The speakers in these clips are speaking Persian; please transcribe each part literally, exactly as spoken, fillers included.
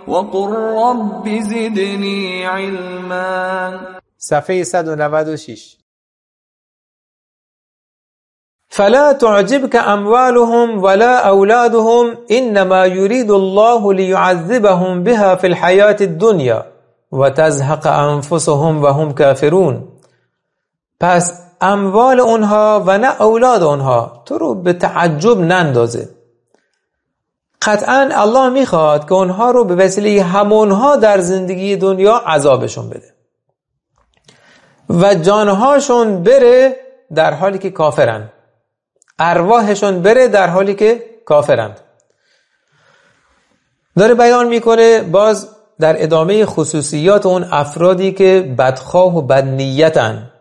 وقل رب زدني علما. صفحه صد و نود و شش. فلا تعجبك اموالهم ولا اولادهم انما يريد الله ليعذبهم بها في الحياة الدنيا وتزهق انفسهم وهم كافرون. پس اموال اونها و نه اولاد اونها تو رو به تعجب نندازه. قطعا الله میخواد که اونها رو به وسیله همونها در زندگی دنیا عذابشون بده و جانهاشون بره در حالی که کافرن، ارواحشون بره در حالی که کافرند. داره بیان میکنه باز در ادامه خصوصیات اون افرادی که بدخواه و بدنیتن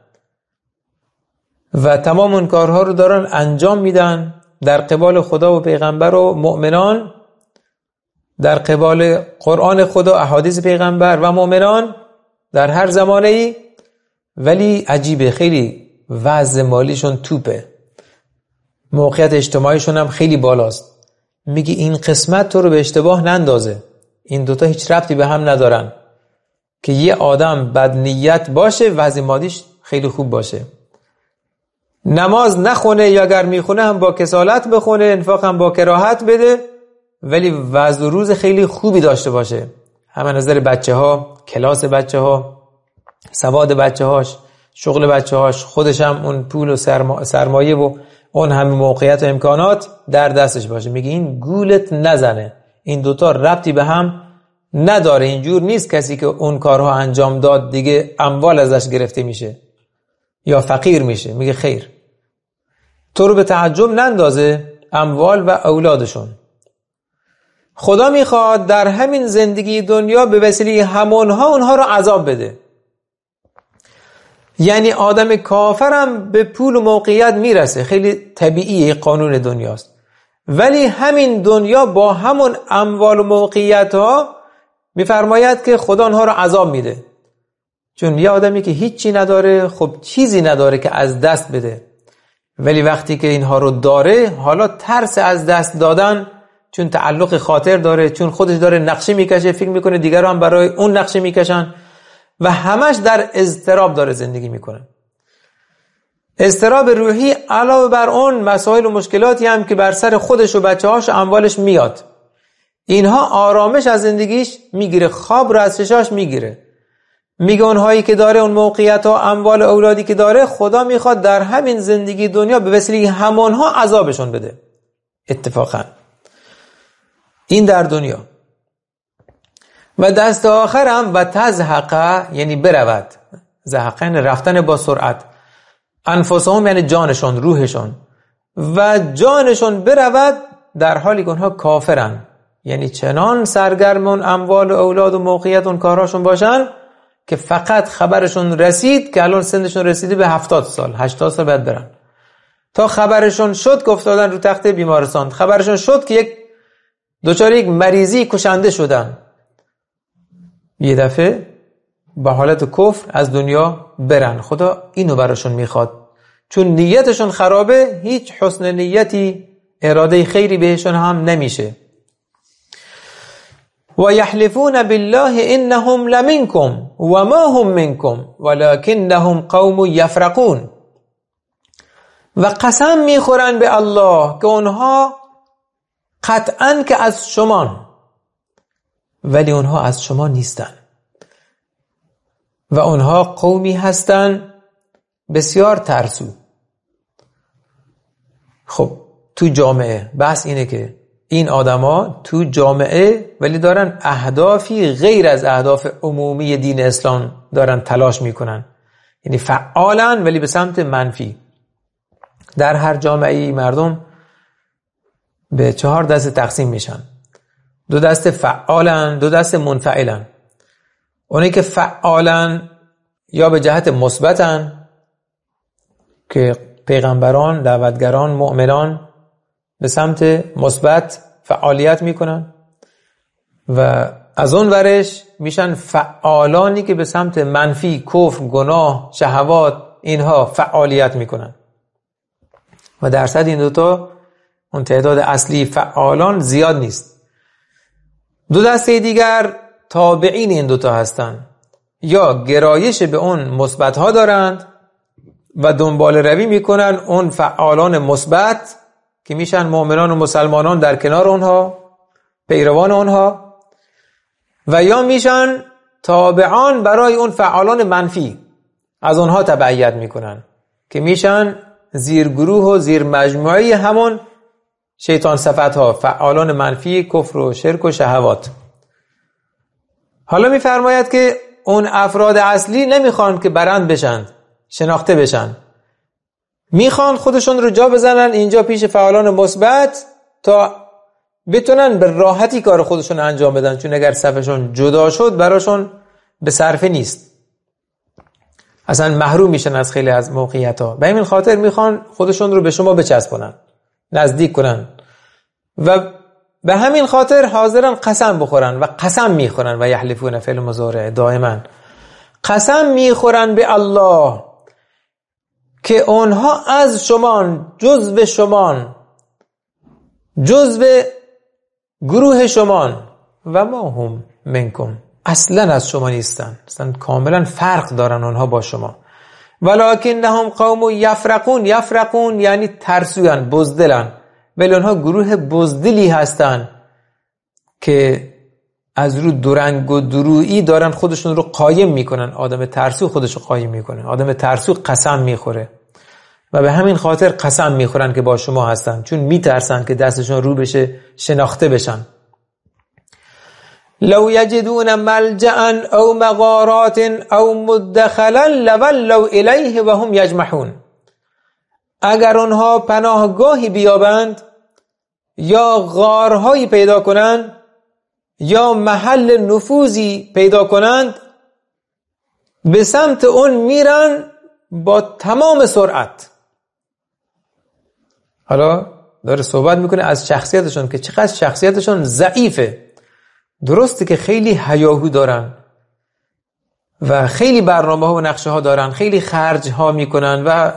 و تمام اون کارها رو دارن انجام میدن در قبال خدا و پیغمبر و مؤمنان، در قبال قرآن خدا، احادیث پیغمبر و مؤمنان در هر زمانه‌ای، ولی عجیبه خیلی وضع مالیشون توپه، موقعیت اجتماعیشون هم خیلی بالاست. میگی این قسمت تو رو به اشتباه نندازه، این دوتا هیچ ربطی به هم ندارن که یه آدم بد نیت باشه وضع مادیش خیلی خوب باشه، نماز نخونه یا اگر میخونه هم با کسالت بخونه، انفاق هم با کراهت بده، ولی وضع و روز خیلی خوبی داشته باشه، همه نظر بچه ها، کلاس بچه ها، سواد بچه هاش، شغل بچه هاش، خودش هم اون پول و سرما... سرمایه و اون همه موقعیت و امکانات در دستش باشه. میگه این گولت نزنه، این دوتا ربطی به هم نداره. اینجور نیست کسی که اون کارها انجام داد دیگه اموال ازش گرفته میشه یا فقیر میشه. میگه خیر، تو رو به تعجب نندازه اموال و اولادشون. خدا میخواد در همین زندگی دنیا به وسیله همونها اونها رو عذاب بده. یعنی آدم کافرم به پول و موقعیت میرسه، خیلی طبیعیه، قانون دنیاست، ولی همین دنیا با همون اموال و موقعیت ها میفرماید که خدا اونها رو عذاب میده. چون یه آدمی که هیچی نداره خب چیزی نداره که از دست بده، ولی وقتی که اینها رو داره حالا ترس از دست دادن، چون تعلق خاطر داره، چون خودش داره نقشه میکشه، فکر میکنه دیگران هم برای اون نقشه میکشن و همش در اضطراب داره زندگی میکنه. اضطراب روحی علاوه بر اون مسائل و مشکلاتی هم که بر سر خودش و بچه‌هاش و اموالش میاد، اینها آرامش از زندگیش میگیره، خواب رو از چشاش میگیره. میگه اونهایی که داره اون موقعیت ها، اموال اولادی که داره، خدا میخواد در همین زندگی دنیا به وسیله همونها عذابشون بده. اتفاقا این در دنیا. و دست آخر هم و تزهق یعنی برود، زهقن رفتن با سرعت، انفسهم یعنی جانشون، روحشون، و جانشون برود در حالی که اونها کافرن، یعنی چنان سرگرم اون اموال و اولاد و موقعیت اون کارهاشون باشن که فقط خبرشون رسید که الان سنشون رسیده به هفتاد سال، هشتاد سال بعد برن، تا خبرشون شد که افتادن رو تخت بیمارستان، خبرشون شد که یک دچار یک مریضی کشنده شدن، یه دفعه با حالت کفر از دنیا برن. خدا اینو براشون میخواد، چون نیتشون خرابه، هیچ حسن نیتی، اراده خیری بهشون هم نمیشه. و یحلفون بالله انهم لمنکم و ما هم منکم ولکنهم قوم یفرقون. و قسم میخورن به الله که اونها قطعاً که از شما، ولی اونها از شما نیستن و اونها قومی هستن بسیار ترسو. خب تو جامعه بحث اینه که این آدما تو جامعه ولی دارن اهدافی غیر از اهداف عمومی دین اسلام دارن تلاش میکنن، یعنی فعالن ولی به سمت منفی. در هر جامعه مردم به چهار دسته تقسیم میشن، دو دسته فعالن، دو دسته منفعلن. اونایی که فعالن یا به جهت مثبتن که پیغمبران، دعوتگران، مؤمنان به سمت مثبت فعالیت میکنن، و از اون ورش میشن فعالانی که به سمت منفی، کفر، گناه، شهوات، اینها فعالیت میکنن. و درصد این دوتا اون تعداد اصلی فعالان زیاد نیست. دو دسته دیگر تابعین این دوتا هستند، یا گرایش به اون مثبت ها دارند و دنبال روی میکنن اون فعالان مثبت که میشن مؤمنان و مسلمانان در کنار اونها، پیروان اونها، و یا میشن تابعان برای اون فعالان منفی، از اونها تبعیت میکنن که میشن زیر گروه و زیر مجموعه همون شیطان صفت ها، فعالان منفی کفر و شرک و شهوات. حالا میفرماید که اون افراد اصلی نمیخوان که برند بشن، شناخته بشن، میخوان خودشون رو جا بزنن اینجا پیش فعالان مثبت تا بتونن به راحتی کار خودشون انجام بدن، چون اگر صفشون جدا شد براشون به صرفه نیست، اصلا محروم میشن از خیلی از موقعیت ها. به همین خاطر میخوان خودشون رو به شما بچسبونن، نزدیک کنن، و به همین خاطر حاضرن قسم بخورن و قسم میخورن و یحلفون فعل مضارع دائما قسم میخورن به الله که اونها از شما، جزو شما، جزو گروه شما، و ما هم منکم، اصلا از شما نیستن، اصلا کاملا فرق دارن اونها با شما. ولکنهم قوم یفرقون، یفرقون یعنی ترسویان، بزدلن، ولی اونها گروه بزدلی هستن که از رو درنگ و درویی دارن خودشون رو قایم میکنن. آدم ترسو خودش رو قایم میکنه، آدم ترسو قسم میخوره و به همین خاطر قسم میخورن که با شما هستن، چون میترسن که دستشون رو بشه، شناخته بشن. لو یجدون ملجأ او مغارات او مدخلا لولوا الیه و هم یجمحون، اگر اونها پناهگاهی بیابند یا غارهایی پیدا کنند یا محل نفوذی پیدا کنند، به سمت اون میرن با تمام سرعت. حالا داره صحبت میکنه از شخصیتشون که چقدر شخصیتشون ضعیفه. درسته که خیلی هیاهو دارن و خیلی برنامه ها و نقشه ها دارن، خیلی خرج ها میکنن و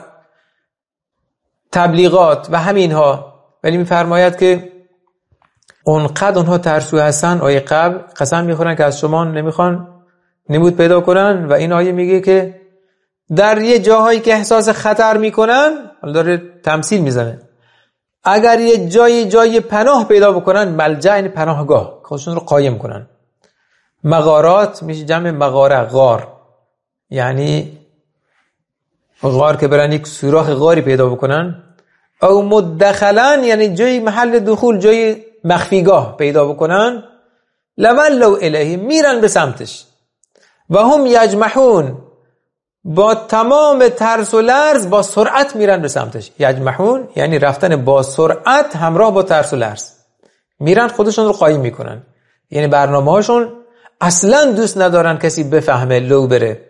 تبلیغات و همین ها، ولی میفرماید که اونقدر اونها ترسو هستن. آیه قبل قسم میخورن که از شما نمیخوان نمود پیدا کنن، و این آیه میگه که در یه جاهایی که احساس خطر میکنن، حالا داره تمثیل میزنه، اگر یه جایی جای پناه پیدا بکنن، ملجأ یعنی پناهگاه، خودشون رو قایم کنن. مغارات میشه جمع مغاره، غار، یعنی غار که برن یک سوراخ غاری پیدا بکنن. او مدخلا یعنی جای محل دخول، جای مخفیگاه پیدا بکنن. لولوا الیه میرن به سمتش. و هم یجمحون، با تمام ترس و لرز با سرعت میرن به سمتش. یجمحون یعنی رفتن با سرعت همراه با ترس و لرز، میرن خودشون رو قایم میکنن. یعنی برنامه هاشون اصلا دوست ندارن کسی بفهمه، لو بره.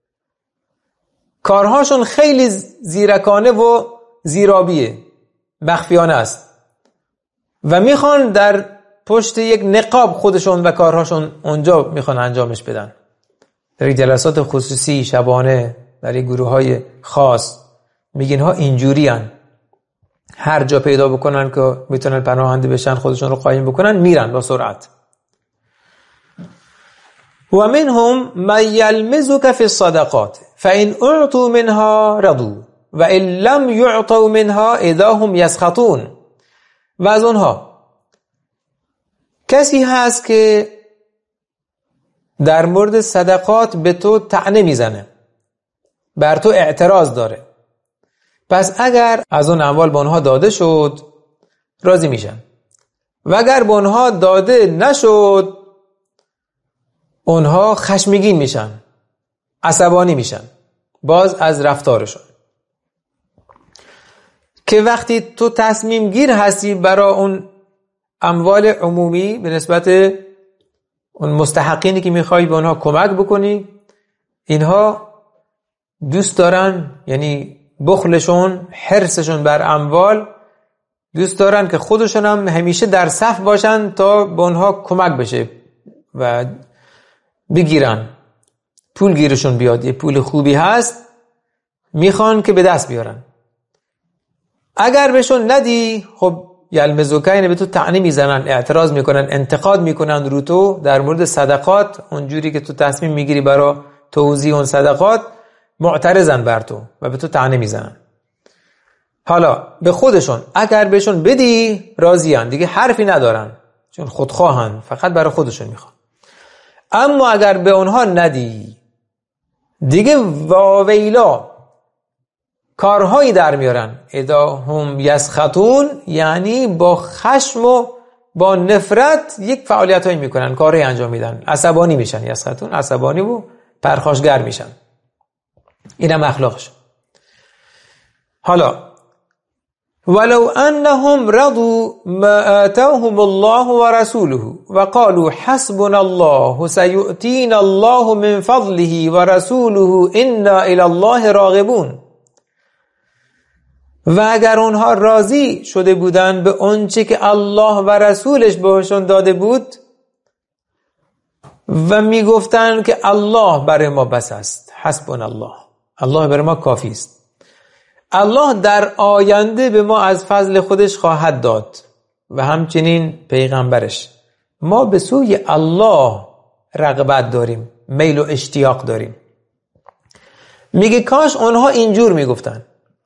کارهاشون خیلی زیرکانه و زیرابیه، مخفیانه است و میخوان در پشت یک نقاب خودشون و کارهاشون اونجا میخوان انجامش بدن. در یک جلسات خصوصی شبانه در یک گروه های خاص میگین ها اینجوری هن. هر جا پیدا بکنن که میتونن پناهنده بشن، خودشون رو قایم بکنن، میرن با سرعت. و منهم من یلمزک فی الصدقات فإن اعطوا منها رضوا و ان لم یعطوا منها اذا هم یسخطون. و از اونها کسی هست که در مورد صدقات به تو طعنه میزنه، بر تو اعتراض داره، پس اگر از اون اموال به اونها داده شد راضی میشن، و اگر به اونها داده نشد اونها خشمگین میشن، عصبانی میشن باز از رفتارشون. که وقتی تو تصمیم گیر هستی برای اون اموال عمومی به نسبت اون مستحقینی که میخوای به اونها کمک بکنی، اینها دوست دارن، یعنی بخلشون، حرصشون بر اموال، دوست دارن که خودشون هم همیشه در صف باشن تا به اونها کمک بشه و بگیرن، پول گیرشون بیاد، یه پول خوبی هست میخوان که به دست بیارن. اگر بهشون ندی خب یلمزوکه اینه به تو طعنه میزنن، اعتراض میکنن، انتقاد میکنن رو تو در مورد صدقات، اونجوری که تو تصمیم میگیری برای توزیع اون صدقات، معترضن بر تو و به تو طعنه میزنن. حالا به خودشون اگر بهشون بدی راضیان، دیگه حرفی ندارن چون خودخواهن، فقط برای خودشون میخوان. اما اگر به اونها ندی دیگه واویلا کارهایی در میارن. اذا هم یسخطون، یعنی با خشم و با نفرت یک فعالیت هایی میکنن، کارهایی انجام میدن، عصبانی میشن. یسخطون عصبانی و پرخاشگر میشن. اینم اخلاقش. حالا ولو انهم رضوا ما آتاهم الله ورسوله وقالوا حسبنا الله سيؤتينا الله من فضله ورسوله انا الى الله راغبون. و اگر اونها راضی شده بودن به اونچه که الله و رسولش بهشون داده بود و میگفتن که الله برای ما بس است، حسبنا الله، الله برای ما کافی است، الله در آینده به ما از فضل خودش خواهد داد و همچنین پیغمبرش، ما به سوی الله رغبت داریم، میل و اشتیاق داریم. میگه کاش اونها اینجور میگفتن،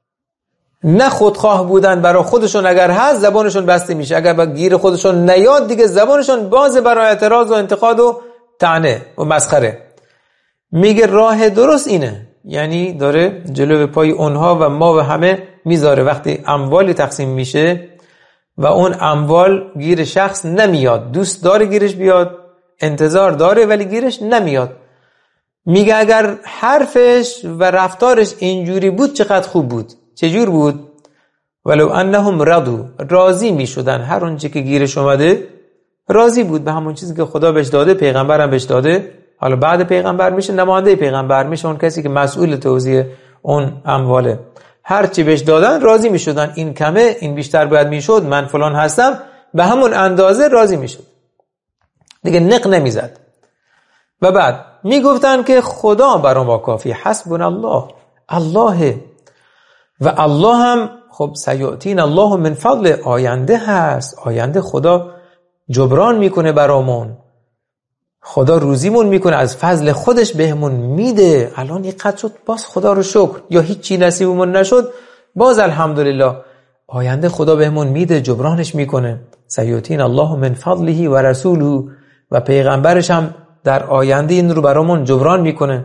نه خودخواه بودن برای خودشون، اگر هست زبانشون بسته میشه، اگر با گیر خودشون نیاد دیگه زبانشون باز برای اعتراض و انتقاد و طعنه و مسخره. میگه راه درست اینه، یعنی داره جلو پای اونها و ما و همه میذاره. وقتی اموالی تقسیم میشه و اون اموال گیر شخص نمیاد، دوست داره گیرش بیاد، انتظار داره ولی گیرش نمیاد، میگه اگر حرفش و رفتارش اینجوری بود چقدر خوب بود. چجور بود؟ ولو انهم رضوا، راضی میشدن، هر اون چیزی که گیرش اومده راضی بود به همون چیزی که خدا بهش داده، پیغمبرم بهش داده. حالا بعد پیغمبر میشه نماینده پیغمبر، میشه اون کسی که مسئول توزیع اون امواله. هر چی بهش دادن راضی میشدن، این کمه، این بیشتر باید میشد، من فلان هستم، به همون اندازه راضی میشد، دیگه نق نمیزد. و بعد میگفتن که خدا برای ما کافی، حسبنا الله، الله و الله هم خب سیؤتین الله من فضل، آینده هست، آینده خدا جبران میکنه برامون، خدا روزیمون میکنه، از فضل خودش بهمون میده. الان یک قد شد باز خدا رو شکر، یا هیچی نصیبمون نشد باز الحمدلله، آینده خدا بهمون میده، جبرانش میکنه. سیؤتین الله من فضله و رسوله، و پیغمبرش هم در آینده این رو برامون جبران میکنه.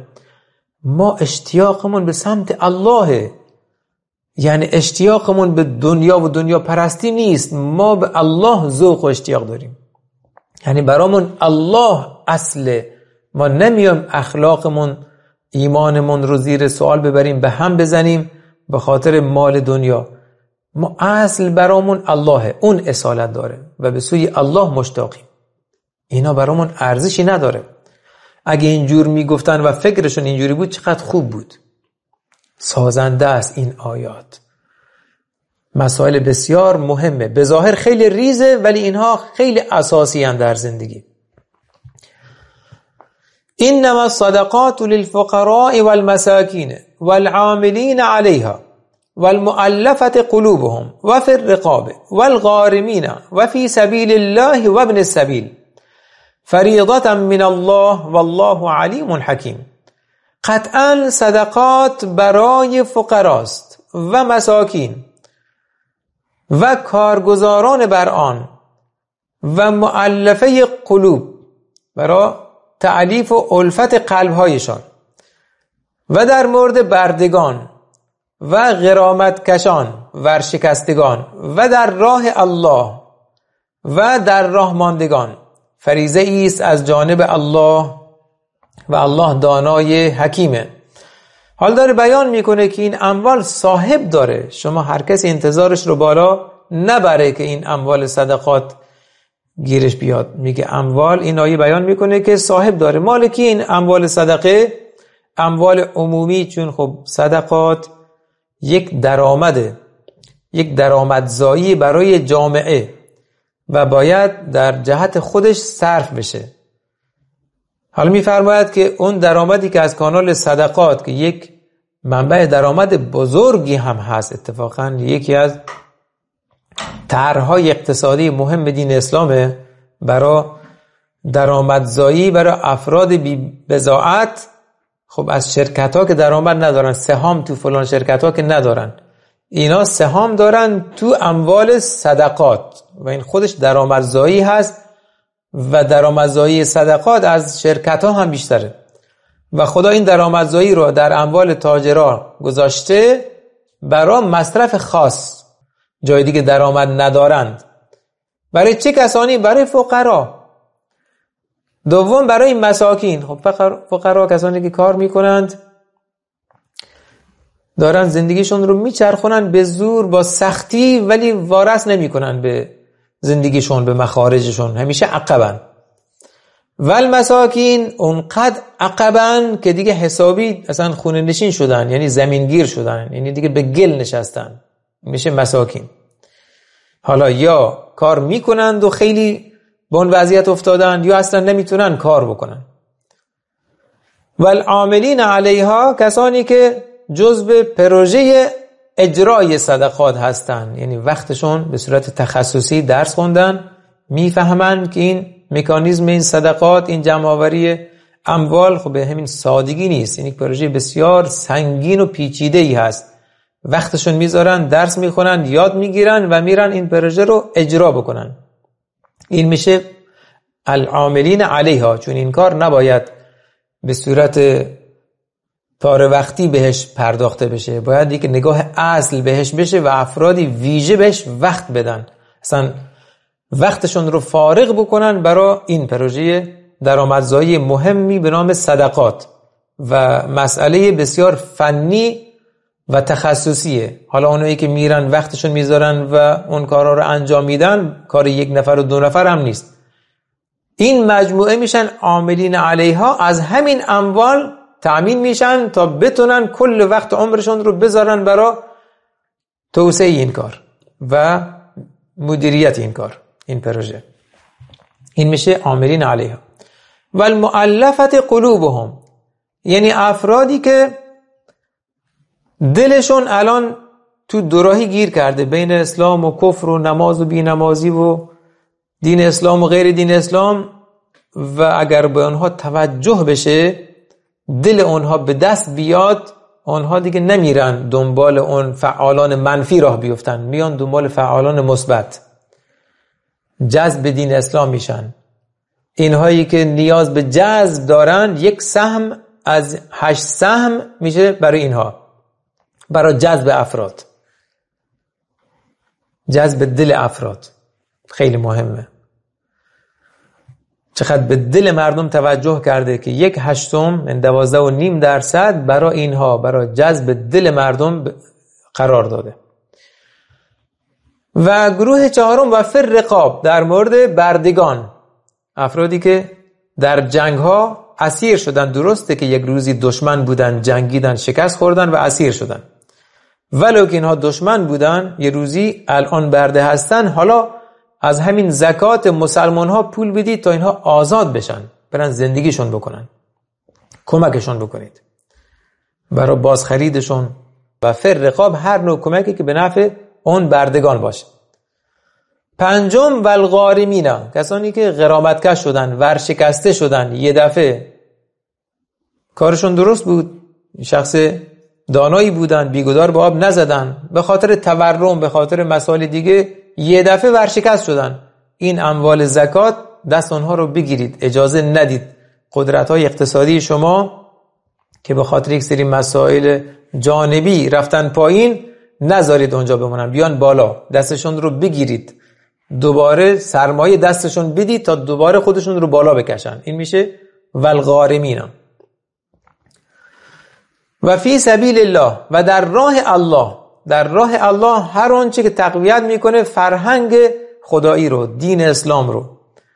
ما اشتیاقمون به سمت الله، یعنی اشتیاقمون به دنیا و دنیا پرستی نیست، ما به الله ذوق و اشتیاق داریم، یعنی برامون الله اصله. ما نمیام اخلاقمون، ایمانمون رو زیر سوال ببریم، به هم بزنیم به خاطر مال دنیا. ما اصل برامون اللهه، اون اصالت داره و به سوی الله مشتاقیم. اینا برامون ارزشی نداره. اگه اینجور میگفتن و فکرشون اینجوری بود چقدر خوب بود. سازنده است این آیات، مسائل بسیار مهمه، به ظاهر خیلی ریزه ولی اینها خیلی اساسی هستند در زندگی. انما الصدقات للفقراء والمساكين والعاملين عليها والمؤلفة قلوبهم وفي الرقاب والغارمين وفي سبيل الله وابن السبيل فريضة من الله والله عليم حكيم. قطعا صدقات برای فقراست و مساکین و کارگزاران بر آن و مؤلفه قلوب، برای تعلیف و الفت قلبهایشان، و در مورد بردگان و غرامت کشان، ورشکستگان، و در راه الله و در راه ماندگان، فریضه ایست از جانب الله و الله دانای حکیمه. حال داره بیان میکنه که این اموال صاحب داره، شما هر کسی انتظارش رو بالا نبره که این اموال صدقات گیرش بیاد. میگه اموال، این آیه بیان میکنه که صاحب داره. مالکی این اموال صدقه اموال عمومی، چون خب صدقات یک درآمده، یک درآمدزایی برای جامعه و باید در جهت خودش صرف بشه. حالا میفرماید که اون درآمدی که از کانال صدقات که یک منبع درآمد بزرگی هم هست، اتفاقا یکی از طرح‌های اقتصادی مهم دین اسلامه برای درآمدزایی برای افراد بی بضاعت. خب از شرکت ها که درآمد ندارن، سهام تو فلان شرکت ها که ندارن، اینا سهام دارن تو اموال صدقات و این خودش درآمدزایی هست و درآمدزایی صدقات از شرکت ها هم بیشتره و خدا این درآمدزایی رو در اموال تاجرها گذاشته برای مصرف خاص، جای دیگه درآمد ندارند. برای چه کسانی؟ برای فقرا. دوم برای مساکین. خب فقرا, فقرا کسانی که کار میکنند، دارن زندگیشون رو میچرخونن به زور با سختی، ولی وارث نمیکنن به زندگیشون، به مخارجشون، همیشه عقبن. ول مساکین اونقدر عقبن که دیگه حسابی اصلا خونه نشین شدن، یعنی زمینگیر شدن، یعنی دیگه به گل نشستن، میشه مساکین. حالا یا کار میکنند و خیلی به اون وضعیت افتادن، یا اصلا نمیتونن کار بکنن. والعاملین علیها کسانی که جزء پروژه اجرای صدقات هستن، یعنی وقتشون به صورت تخصصی درس خوندن، میفهمن که این مکانیزم این صدقات، این جمع‌آوری اموال خب به همین سادگی نیست، این یک پروژه بسیار سنگین و پیچیده‌ای هست. وقتشون میذارن، درس میخونن، یاد میگیرن و میرن این پروژه رو اجرا بکنن. این میشه العاملین علیها، چون این کار نباید به صورت پاره وقتی بهش پرداخته بشه، باید یک نگاه اصل بهش بشه و افرادی ویژه بهش وقت بدن، اصلا وقتشون رو فارغ بکنن برای این پروژه درآمدزایی مهمی به نام صدقات و مسئله بسیار فنی و تخصصیه. حالا اونایی که میرن وقتشون میذارن و اون کارا رو انجام میدن، کار یک نفر و دو نفر هم نیست. این مجموعه میشن عاملین علیها، از همین اموال تأمین میشن تا بتونن کل وقت عمرشون رو بذارن برای توسعه این کار و مدیریت این کار، این پروژه. این میشه عاملین علیها. والمؤلفه قلوبهم، یعنی افرادی که دلشون الان تو دوراهی گیر کرده بین اسلام و کفر و نماز و بی نمازی و دین اسلام و غیر دین اسلام، و اگر به اونها توجه بشه، دل اونها به دست بیاد، اونها دیگه نمیرن دنبال اون فعالان منفی راه بیفتن، میان دنبال فعالان مثبت، جذب دین اسلام میشن. اینهایی که نیاز به جذب دارن، یک سهم از هشت سهم میشه برای اینها، برای جذب افراد، جذب دل افراد. خیلی مهمه چقدر به دل مردم توجه کرده که یک هشتم من دوازده و نیم درصد برای اینها، برای جذب دل مردم قرار داده. و گروه چهارم و فر رقاب، در مورد بردگان، افرادی که در جنگ ها اسیر شدن. درسته که یک روزی دشمن بودن، جنگیدن، شکست خوردن و اسیر شدن، ولو که اینها دشمن بودن، یه روزی الان برده هستن. حالا از همین زکات مسلمان ها پول بدید تا اینها آزاد بشن، برن زندگیشون بکنن، کمکشون بکنید برای بازخریدشون. و فر رقاب، هر نوع کمکی که به نفع اون بردگان باشه. پنجم والغارمین، کسانی که غرامتکش شدن، ورشکسته شدن، یه دفعه کارشون درست بود، شخص دانایی بودن، بیگدار به آب نزدن، به خاطر تورم، به خاطر مسائل دیگه یه دفعه ورشکست شدن. این اموال زکات دست اونها رو بگیرید، اجازه ندید قدرت‌های اقتصادی شما که به خاطر یک سری مسائل جانبی رفتن پایین، نذارید اونجا بمونن، بیان بالا، دستشون رو بگیرید، دوباره سرمایه دستشون بدید تا دوباره خودشون رو بالا بکشن. این میشه والغارمین. و فی سبیل الله، و در راه الله، در راه الله هر آنچه که تقویت میکنه فرهنگ خدایی رو، دین اسلام رو.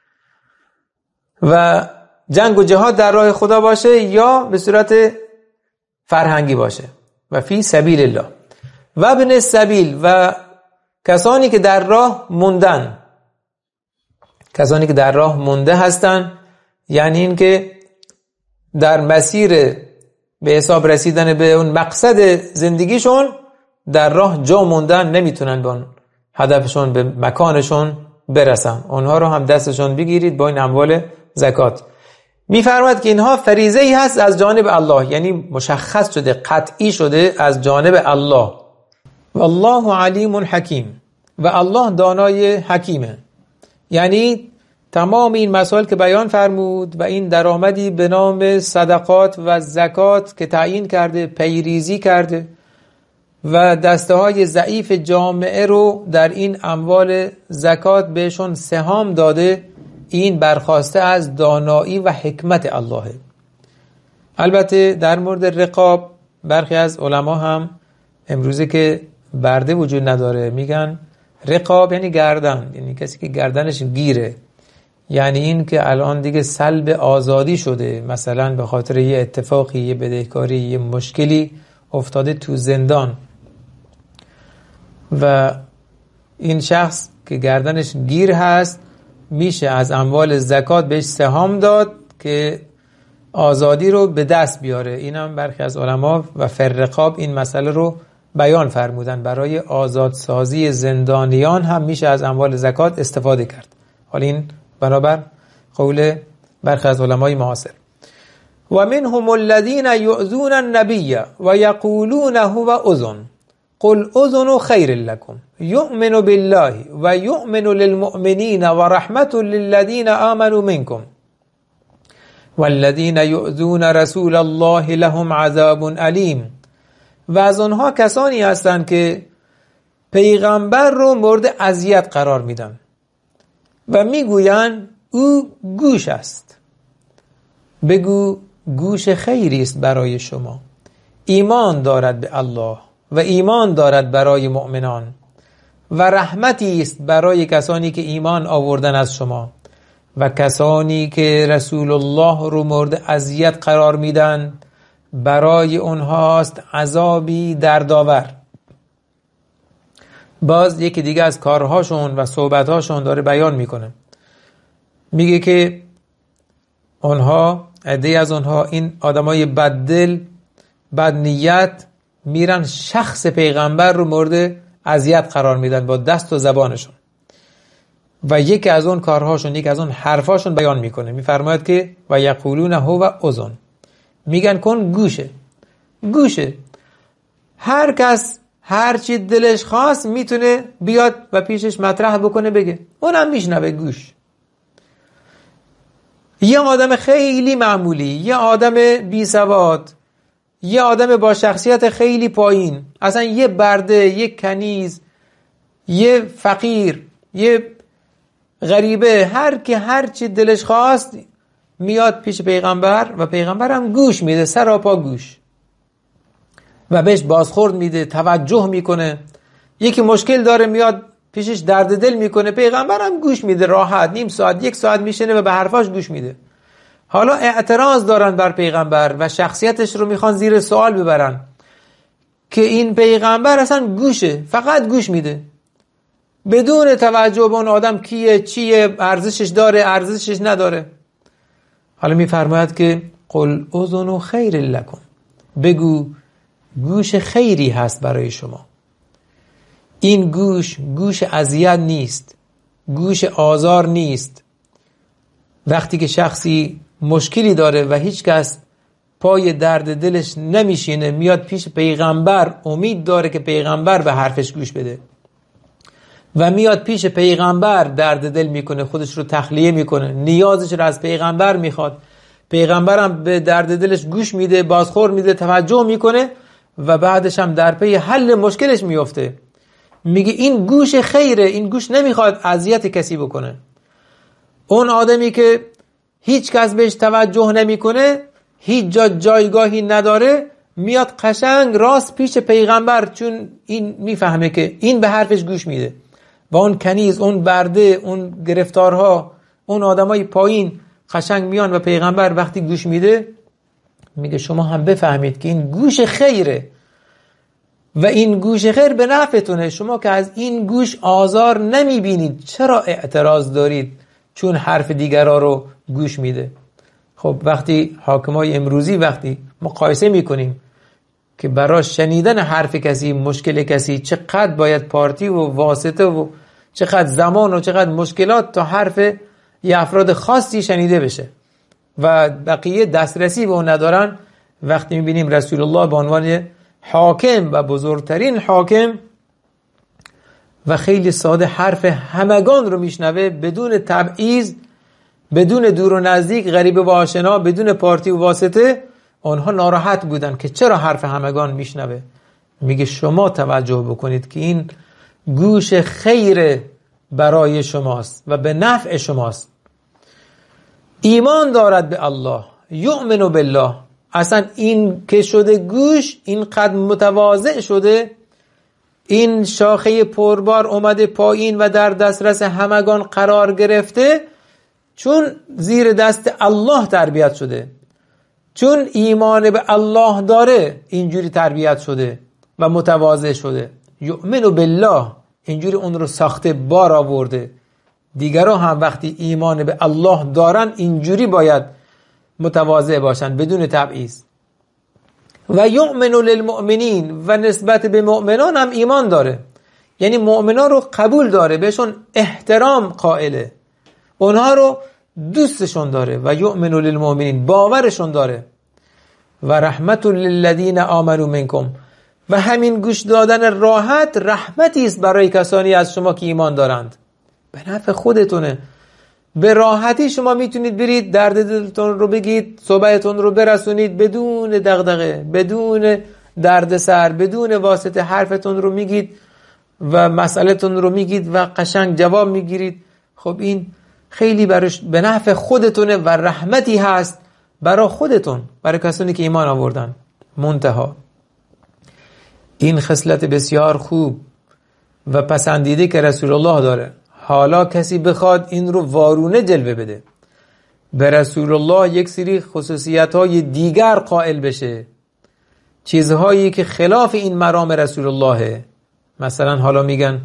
و جنگ و جهاد در راه خدا باشه یا به صورت فرهنگی باشه. و فی سبیل الله و ابن السبیل، و کسانی که در راه موندن، کسانی که در راه مونده هستن، یعنی این که در مسیر به حساب رسیدن به اون مقصد زندگیشون در راه جا موندن، نمیتونن به اون هدفشون به مکانشون برسن، اونها رو هم دستشون بگیرید با این اموال زکات. میفرماید که اینها فریضه ای هست از جانب الله، یعنی مشخص شده، قطعی شده از جانب الله. والله علیم حکیم، و الله دانای حکیمه. یعنی تمام این مسائل که بیان فرمود و این درآمدی به نام صدقات و زکات که تعیین کرده، پیریزی کرده و دسته های ضعیف جامعه رو در این اموال زکات بهشون سهام داده، این برخواسته از دانایی و حکمت الله. البته در مورد رقاب برخی از علما هم امروزه که برده وجود نداره میگن رقاب یعنی گردن، یعنی کسی که گردنش گیره، یعنی این که الان دیگه سلب آزادی شده، مثلا به خاطر یه اتفاقی، یه بدهکاری، یه مشکلی افتاده تو زندان و این شخص که گردنش گیر هست میشه از اموال زکات بهش سهام داد که آزادی رو به دست بیاره. این هم برخی از علما و فرقاب این مسئله رو بیان فرمودن، برای آزادسازی زندانیان هم میشه از اموال زکات استفاده کرد. حالا این بنابر قول برخی از علمای معاصر. و منهم الذين يؤذون النبي ويقولون هو اذن قل اذن خير لكم يؤمن بالله ويؤمن للمؤمنين ورحمة للذين آمنوا منكم والذين يؤذون رسول الله لهم عذاب علیم. و از آنها کسانی هستند که پیغمبر رو مورد اذیت قرار میدن و میگویند او گوش است. بگو گوش خیری است برای شما، ایمان دارد به الله و ایمان دارد برای مؤمنان و رحمتی است برای کسانی که ایمان آوردن از شما و کسانی که رسول الله رو مورد اذیت قرار میدن برای اونهاست عذابی دردآور. باز یکی دیگه از کارهاشون و صحبتهاشون داره بیان میکنه، میگه که اونها، عده‌ای از اونها، این آدمای بددل بد نیت میرن شخص پیغمبر رو مورد اذیت قرار میدن با دست و زبانشون و یکی از اون کارهاشون، یکی از اون حرفاشون بیان میکنه، میفرماید که و یقولون هو اذن، میگن کن گوشه. گوشه هر کس هر چی دلش خواست میتونه بیاد و پیشش مطرح بکنه بگه، اونم میشنوه گوش. یه آدم خیلی معمولی، یه آدم بی سواد، یه آدم با شخصیت خیلی پایین، اصلا یه برده، یه کنیز، یه فقیر، یه غریبه، هر که هر چی دلش خواست میاد پیش پیغمبر و پیغمبر هم گوش میده، سراپا گوش، و بهش بازخورد میده، توجه میکنه. یکی مشکل داره میاد پیشش درد دل میکنه، پیغمبر هم گوش میده، راحت نیم ساعت یک ساعت میشنه و به حرفاش گوش میده. حالا اعتراض دارن بر پیغمبر و شخصیتش رو میخوان زیر سوال ببرن که این پیغمبر اصلا گوشه، فقط گوش میده بدون توجه به اون آدم کیه، چیه، ارزشش داره، ارزشش نداره. حالا میفرماید که قل اذن خیر لکم، بگو گوش خیری هست برای شما. این گوش گوش اذیت نیست، گوش آزار نیست. وقتی که شخصی مشکلی داره و هیچ کس پای درد دلش نمیشینه، میاد پیش پیغمبر، امید داره که پیغمبر به حرفش گوش بده و میاد پیش پیغمبر درد دل میکنه، خودش رو تخلیه میکنه، نیازش رو از پیغمبر میخواد، پیغمبرم به درد دلش گوش میده، بازخورد میده، توجه میکنه و بعدش هم در پی حل مشکلش میفته. میگه این گوش خیره، این گوش نمیخواد اذیت کسی بکنه. اون آدمی که هیچ کس بهش توجه نمیکنه، هیچ جا جایگاهی نداره، میاد قشنگ راست پیش پیغمبر، چون این میفهمه که این به حرفش گوش میده. و اون کنیز، اون برده، اون گرفتارها، اون آدمای پایین قشنگ میان و پیغمبر وقتی گوش میده میگه شما هم بفهمید که این گوش خیره و این گوش خیر به نفعتونه. شما که از این گوش آزار نمیبینید، چرا اعتراض دارید چون حرف دیگرها رو گوش میده؟ خب وقتی حاکمای امروزی وقتی مقایسه میکنیم که برای شنیدن حرف کسی، مشکل کسی، چقدر باید پارتی و واسطه و چقدر زمان و چقدر مشکلات تا حرف یه افراد خاصی شنیده بشه و بقیه دسترسی به اون ندارن. وقتی میبینیم رسول الله به عنوان حاکم و بزرگترین حاکم و خیلی ساده حرف همگان رو میشنوه، بدون تبعیض، بدون دور و نزدیک، غریبه و آشنا، بدون پارتی و واسطه، آنها ناراحت بودن که چرا حرف همگان میشنوه. میگه شما توجه بکنید که این گوش خیر برای شماست و به نفع شماست. ایمان دارد به الله، یؤمن بالله. اصلا این که شده گوش، این قد متواضع شده، این شاخه پربار اومده پایین و در دسترس همگان قرار گرفته، چون زیر دست الله تربیت شده، چون ایمان به الله داره اینجوری تربیت شده و متواضع شده. یؤمن بالله، اینجوری اون رو ساخته بار آورده. دیگران هم وقتی ایمان به الله دارن اینجوری باید متواضع باشن بدون تبعیض. و یؤمن للمؤمنین، و نسبت به مؤمنان هم ایمان داره، یعنی مؤمنان رو قبول داره، بهشون احترام قائله، اونها رو دوستشون داره. و یؤمن للمؤمنین، باورشون داره. و رحمت للذین آمنوا منکم، و همین گوش دادن راحت رحمتی است برای کسانی از شما که ایمان دارند. به نفع خودتونه، به راحتی شما میتونید برید درد دلتون رو بگید، صحبتتون رو برسونید بدون دغدغه، بدون درد سر، بدون واسطه حرفتون رو میگید و مسئلهتون رو میگید و قشنگ جواب میگیرید. خب این خیلی برش به نفع خودتونه و رحمتی هست برای خودتون، برای کسانی که ایمان آوردن. منتها این خصلت بسیار خوب و پسندیده که رسول الله داره، حالا کسی بخواد این رو وارونه جلوه بده، به رسول الله یک سری خصوصیت‌های دیگر قائل بشه، چیزهایی که خلاف این مرام رسول الله، مثلا حالا میگن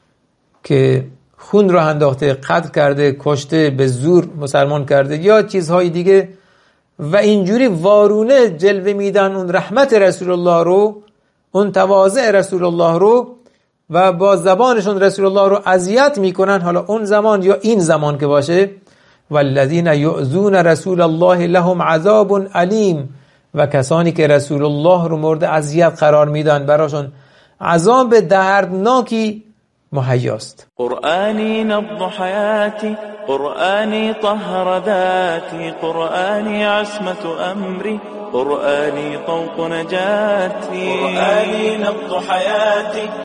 که خون رو انداخته، قتل کرده، کشته، به زور مسلمان کرده یا چیزهای دیگه، و اینجوری وارونه جلوه میدن اون رحمت رسول الله رو، اون تواضع رسول الله رو، و با زبانشون رسول الله رو اذیت میکنن. حالا اون زمان یا این زمان که باشه، والذین یؤذون رسول الله لهم عذاب علیم، و کسانی که رسول الله رو مورد اذیت قرار میدن براشون عذاب دردناکی مهیاست. قرآنی نبض حیاتی، قرآنی طهر ذاتی، قرآنی عصمت امری، قرآنی طوق نجاتی، قرآنی نبض حیاتی.